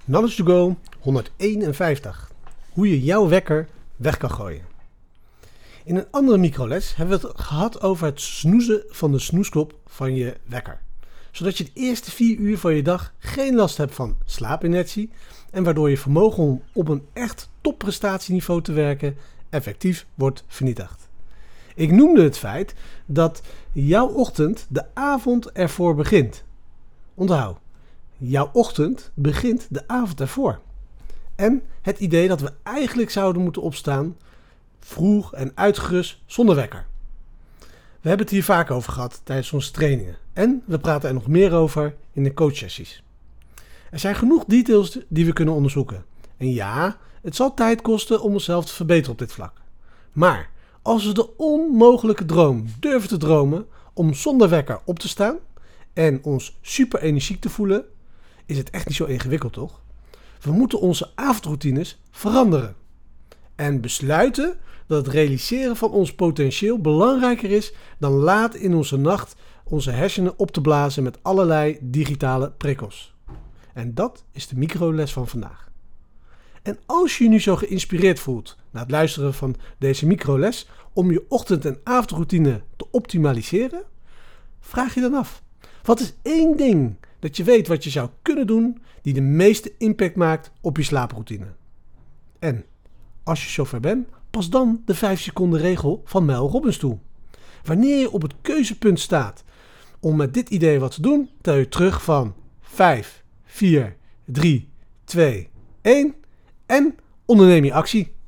Knowledge to Go 151. Hoe je jouw wekker weg kan gooien. In een andere microles hebben we het gehad over het snoezen van de snoesklok van je wekker. Zodat je de eerste 4 uur van je dag geen last hebt van slaapinertie en waardoor je vermogen om op een echt topprestatieniveau te werken effectief wordt vernietigd. Ik noemde het feit dat jouw ochtend de avond ervoor begint. Onthoud, jouw ochtend begint de avond ervoor. En het idee dat we eigenlijk zouden moeten opstaan vroeg en uitgerust zonder wekker. We hebben het hier vaak over gehad tijdens onze trainingen. En we praten er nog meer over in de coachsessies. Er zijn genoeg details die we kunnen onderzoeken. En ja, het zal tijd kosten om onszelf te verbeteren op dit vlak. Maar als we de onmogelijke droom durven te dromen om zonder wekker op te staan en ons super energiek te voelen, is het echt niet zo ingewikkeld, toch? We moeten onze avondroutines veranderen. En besluiten dat het realiseren van ons potentieel belangrijker is dan laat in onze nacht onze hersenen op te blazen met allerlei digitale prikkels. En dat is de microles van vandaag. En als je je nu zo geïnspireerd voelt na het luisteren van deze microles om je ochtend- en avondroutine te optimaliseren, vraag je dan af: wat is 1 ding dat je weet wat je zou kunnen doen die de meeste impact maakt op je slaaproutine? En als je zover bent, pas dan de 5 seconden regel van Mel Robbins toe. Wanneer je op het keuzepunt staat om met dit idee wat te doen, tel je terug van 5, 4, 3, 2, 1 en onderneem je actie.